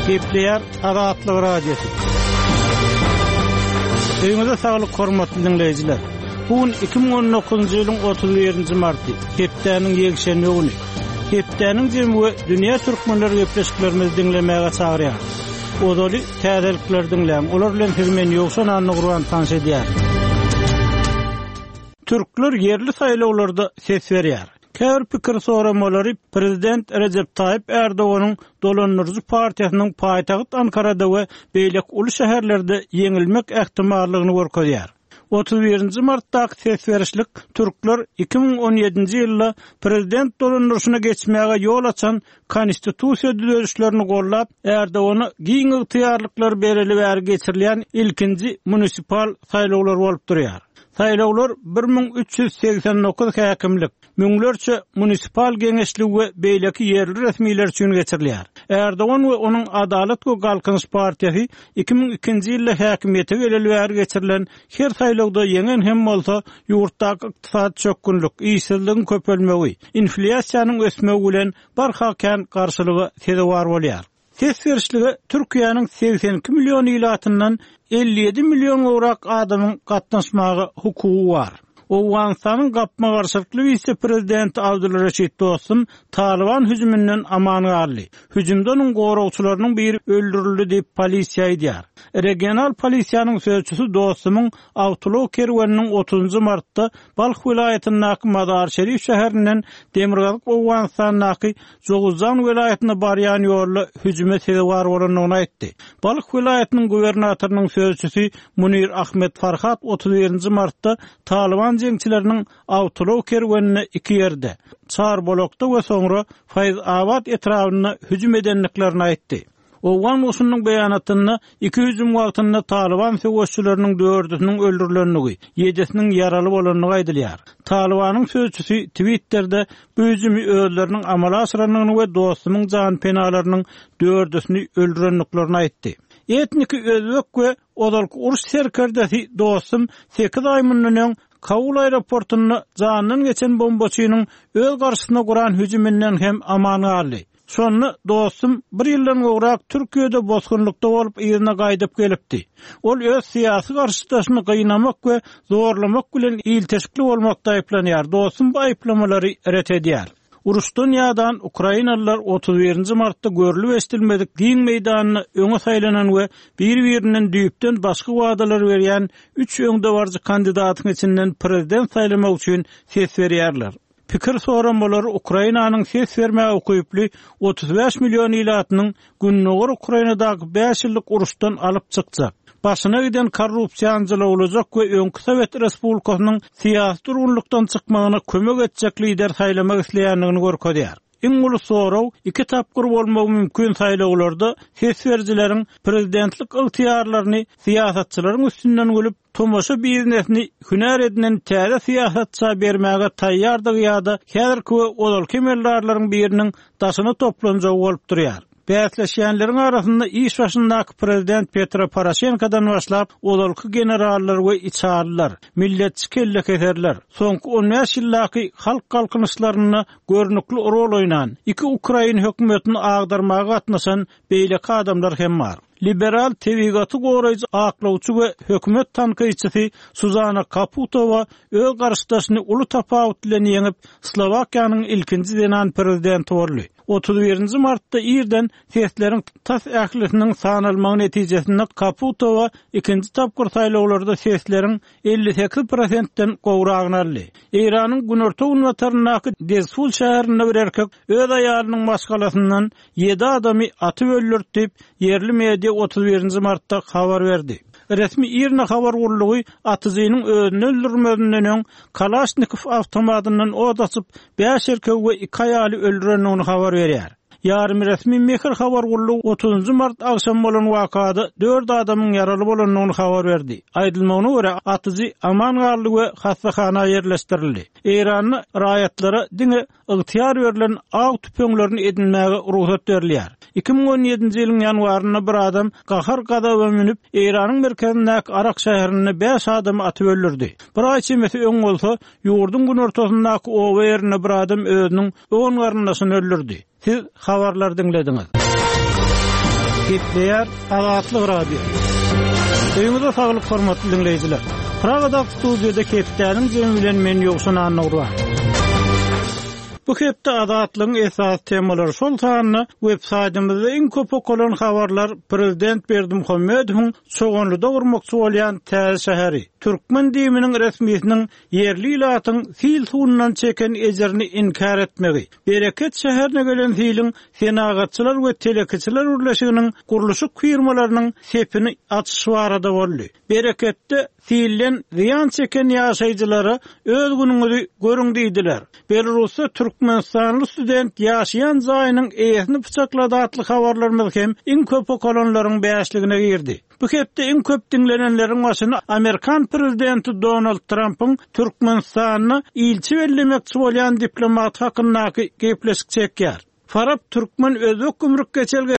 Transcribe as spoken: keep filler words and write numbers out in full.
Gepleyer Azatlyk radiosu. Öňüňizde saglyk hormatly dinleýijiler. Bugün iki bin on dokuzunçy ýylyň otuz birinçi marty, hepdeniň ýekşenme güni. Hepdeniň jemgy dünýä türkmenleri gepleşiklerimizi dinlemäge çagyrýar. Odaly täzelikler dinläň. Olar bilen hizmen ýoksan anny gurban tanş edýär. Türkler yerli saýlawlarda ses berýär. Käbir pikir soramolary Prezident Recep Tayyip Erdoğan'ın dolanırcı partiýasynyň paýtagyt Ankarada we beýlek uly şäherlerde ýeňilmek ähtimallygyny görkezýär. otuz birinçi martdaky ses berişlik türkler iki bin on ýedinçi ýylda prezident dolanyrşyna geçmäge ýol açan konstitusiýa düzelişlerini gollap Erdoğan'a giň ygtyýarlyklar berilip bäri geçirilýän ilkinji munisipal saýlawlar bolup durýar. Saýlawlar bir bin üç ýüz seksen dokuz häkimlik, müňlerçe munisipal geňeşlik we beýleki yerli resmiler üçin geçirilýär. Erdoğan we onuň Adalet we Galkynyş partiýasy iki bin ikinji ýylda häkimiýete geleli bäri geçirilen her saýlawda ýeňen hem bolsa ýurtdaky ykdysady çökünlik, işsizligiň köpelmegi, inflasiýanyň ösmegi bilen barhakän garşylygy sezewar bolýar. Ses berişligi Türkiýanyň seksen iki million ýylatyndan elli ýedi million gowrak adamyň gatnaşmagy hukugy bar. Owganstanyň gapma garşylykly vice-prezidenti Abdulreşit Dostum Taliban hüjümünden aman garly. Hüjümde onuň goragçylarynyň biri öldürildi diýip polisiýa aýdýar. Regional polisiýanyň sözçüsü Dostumyň awtolog kerwaniniň otuzunçy martda Balx vilayatynyň Madar Şerif şäherinden Demirgazyk Owganstanyň Joguzan vilayatyna barýan ýolda hüjüme sebäp bolanyny aýtdy. Balx vilayatynyň gubernatorynyň sözçüsü Munir Ahmet Farhat otuz birinçi martda Taliban jeňçileriniň awtolog kerwanine iki ýerde, Çarbolokda we soňra Fayzabad etrawyna hüjüm edenliklerini aýtdy. Owgan musynyň beýanatyna iki hüjüm wagtynda Taliban söwüşçüleriniň dördüsiniň öldürilenligi, ýedisiniň ýaraly bolanyny aýdylýar. Talibanyň sözçüsü Twitter'de bu hüjümi öýleriniň amala aşyranyny we dostumyň jan penalarynyň dördüsini öldürenliklerini aýtdy. Etniki özbek we odalky uruş serkerdesi Dostum sekiz ay mundan Kabul aeroportuny janyny geçen bombaçynyň öz garşysyna guran hüjümünden hem aman garly. Şonu Dostum bir ýyldan gowrak Türkiýede bozgunlukda bolup ýerine gaýdyp gelipdi. Ol öz syýasy garşydaşyny gynnamak we zorlamak bilen ýylteşikli bolmakda aýplanýar. Dostum bu aýplamalary ret edýär. Uruşdan ýadan Ukrainalılar otuz birinçi martda görülüp estilmedik giň meýdanyny öňe saýlanan we bir-birinden düýpden başga wadalar berýän üç öňde barjy kandidatyň içinden prezident saýlamak üçin ses berýärler. Pikir soramolary Ukrainanyň ses bermäge ukuply otuz beş million ýylatynyň günnäger Ukrainadaky beş ýyllyk uruşdan alyp çykjak. Başyna giden korrupsiýançylyk olajak we öňkü Sowet Respublikasynyň syýasy durgunlukdan çykmagyna kömek etjek lider saýlamak isleýändigini görkezýär. Iň uly soraw iki tapgyr bolmagy mümkin saýlawlarda ses berjileriň prezidentlik ygtyýarlaryny syýasatçylaryň üstünden gülüp tomoşa biznesini hünär edinen täze syýasatça bermäge taýýardyk ýa-da häzirki odal kemerlerleriň biriniň daşyny toplanjagy bolup durýar. Bäsleşýänleriň arasynda iş başyndaky prezident Petro Poroshenkodan başlap odalky generallar we içarlar, milletçi kellekeserler, soňky on beş ýyllyky halk galkynyşlaryna görnükli rol oýnan iki Ukraina hökümetini agdarmaga gatnaşan beýleki adamlar hem bar. Liberal tewigaty goraýjy aklawçy we hökümet tanqyçysy Suzana Kaputova öz garşydaşyny uly tapawut bilen ýeňip Slowakiýanyň ilkinji denan prezidenti boldy. otuz birinçi martda ýerden sesleriň tas ählisiniň sanalmagy netijesinde Kaputova ikinji tapgyr saýlawlarda sesleriň elli sekiz prosentden gowragyny aldy. Iranyň günorta unwataryndaky Dezful şäherinde bir erkek öz aýalynyň başgalasyndan ýedi adamy atyp öldürdi, yerli media otuz birinçi martda habar berdi. Resmi ýerine habar bolýy, atyjynyň özüni öldürmedinden öň Kalashnikov awtomatyndan od açyp beş erkek we iki aýaly öldürendigini habar berýär. Ýarmy resmi mehir habar bolýy otuzunçy mart agşam bolan wakada dört adamyň ýaraly bolanyny habar berdi. Aýdylmagyna görä atyjy aman garly we hastahana ýerleşdirildi. Iranyň raýatlary diňe ygtyýar berilen ag tüpeňlerini edinmäge ruhsat berilýär. iki bin on ýedinçi ýylyň ýanwaryna bir adam gahar gadawa minip Iranyň merkezindäki Arak şäherine beş adam atyp öldürdi. Bir ay çemesi öň bolsa ýurdun gün ortasyndaky owa ýerine bir adam özüniň oğun garyndaşyny öldürdi. Siz habarlar dinlediňiz. Gepleyer Azatlyk Radio. Öýüňizde saglyk hormatly dinleýijiler. Pragada studiýada Kepdäniň jemi bilen men ýoksun anagura. Bu hepde Azatlygyň esas temalary şol sanyny web-saytymyzda iň köp okulan habarlar Prezident Berdimuhammedowyň çoğunlyda urmakçy bolýan Täze şäheri. Türkmen diýiminiň resmiýetiniň yerli ilatyň fil suwundan çeken ejerini inkar etmegi. Bereket şäherine gelen filin senagatçylar we telekiçiler urlaşygynyň guruluşy firmalarynyň sepini açyş barada boldy. Bereketde fiilden ziyan çeken ýaşaýjylary öz günüňizi görüň diýdiler. Belarusda Türkmenistanly student ýaşaýan jaýynyň eýesini pyçaklady atly habarlarymyz hem iň köp okulanlaryň beýişligine girdi. Bu hepde iň köp dinlenenleriň başyna Amerikan prezidenti Donald Trump'ın Türkmenistanyny ilçi bellemekçi bolýan diplomat hakyndaky gepleşik çekýär. Farap Türkmen özök gümrük geçelge